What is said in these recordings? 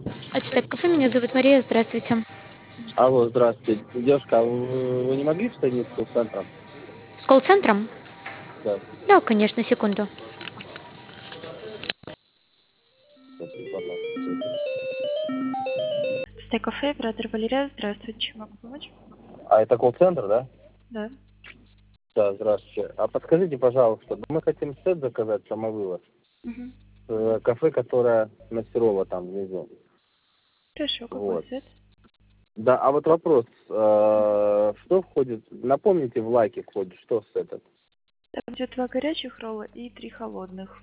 Ацтек кафе, меня зовут Мария, здравствуйте. Алло, здравствуйте. Девушка, а вы не могли соединить с колл-центром? С колл-центром? Да. Да, конечно, секунду. Смотри, пожалуйста. Стей кафе, оператор Валерия, здравствуйте, чем могу помочь? А это колл-центр, да? Да. Да, здравствуйте. А подскажите, пожалуйста, мы хотим сет заказать самовывоз. Угу. Кафе, которое на Серова там внизу. Хорошо, какой Вот. сет? Да, а вот вопрос, что входит, напомните, в лайке входит, что в сет этот? Там идет 2 горячих ролла и 3 холодных.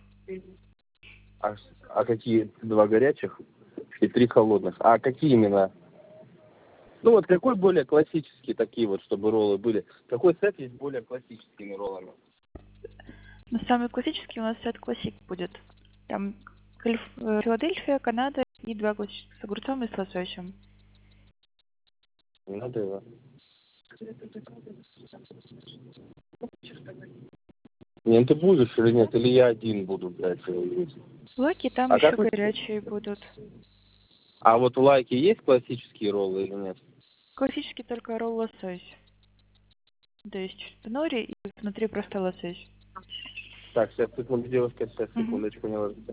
А какие 2 горячих и 3 холодных? А какие именно? Ну вот какой более классический такие вот, чтобы роллы были? Какой сет есть более классическими роллами? Но самый классический у нас сет классик будет. Там Филадельфия, Канада и 2 классических с огурцом и с лососем. Не надо его. Не, ты будешь или нет? Или я один буду брать его есть? Лаки там А еще как вы... горячие будут. А вот у лайки есть классические роллы или нет? Классический только ролл лосось. То есть в норе и внутри просто лосось. Так, сейчас, секунду, девушка, сейчас, Угу. секундочку, не ложится.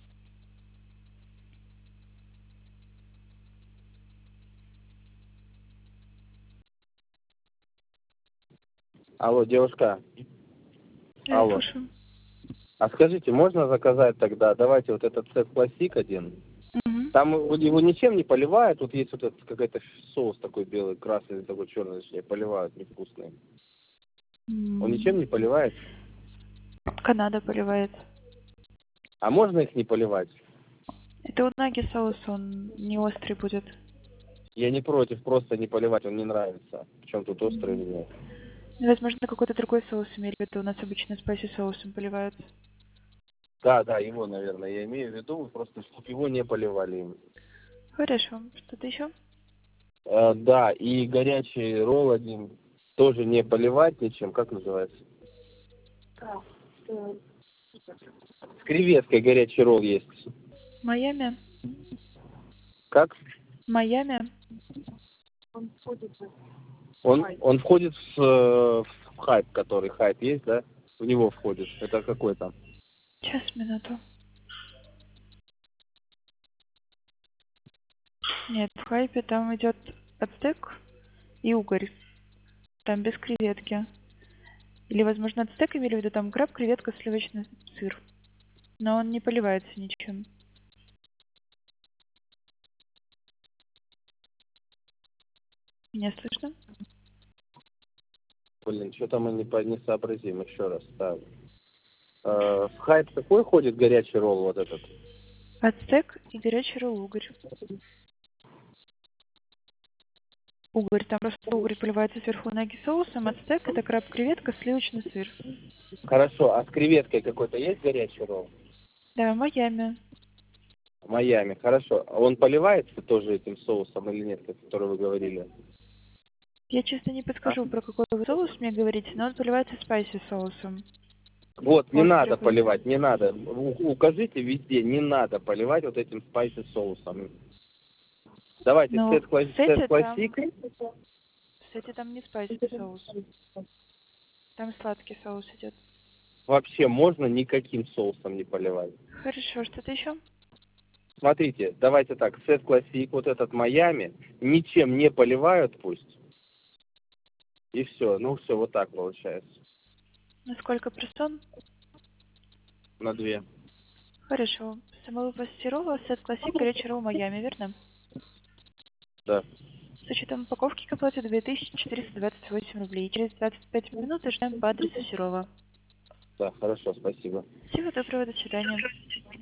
Алло, девушка. Да, я Алло. слушаю. А скажите, можно заказать тогда, давайте вот этот сет классик один. Угу. Там его ничем не поливают, вот есть вот этот какой-то соус такой белый, красный, такой черный, точнее, поливают, невкусный. Он ничем не поливает? Канада поливает. А можно их не поливать? Это унаги соус, он не острый будет. Я не против, просто не поливать, он не нравится. Причем тут острый или нет. Возможно, какой-то другой соус имели в виду. У нас обычно спайси соусом поливают. Да, да, его, наверное, я имею в виду, просто чтобы его не поливали им. Хорошо. Что-то еще? Да, и горячий ролл один тоже не поливать ничем, как называется? С креветкой горячий ролл есть. Майами. Как? Майами. Он входит в хайп, который хайп есть, да? В него входит. Это какой там? Сейчас, минуту. Нет, в хайпе там идет ацтек и угорь. Там без креветки. Или, возможно, ацтек имели в виду там краб, креветка, сливочный сыр. Но он не поливается ничем. Меня слышно? Блин, что-то мы не сообразим. Еще раз. Так. В хайп какой ходит горячий ролл вот этот? Ацтек и горячий ролл угорь. Угорь. Там просто угорь поливается сверху унаги соусом. Ацтек это краб, креветка, сливочный сыр. Хорошо, а с креветкой какой-то есть горячий ролл? Да, Майами. В Майами, хорошо. А он поливается тоже этим соусом или нет, который вы говорили? Я, честно, не подскажу, про какой вы соус мне говорите, но он поливается спайси соусом. Вот, не Острый надо будет. поливать, не надо. Укажите везде, не надо поливать вот этим спайси соусом. Давайте, Ну, сет в сете классик. там не спайси соус. Там сладкий соус идет. Вообще можно никаким соусом не поливать. Хорошо, что-то еще? Смотрите, давайте так, сет классик, вот этот Майами, ничем не поливают пусть. И все, ну все, вот так получается. На сколько персон? На 2. Хорошо. Самовывоз Серова, сет классик, горячий ролл Майами, верно? Да. С учетом упаковки к оплате 2428 рублей. Через 25 минут ждем по адресу Серова. Да, хорошо, спасибо. Всего доброго, до свидания.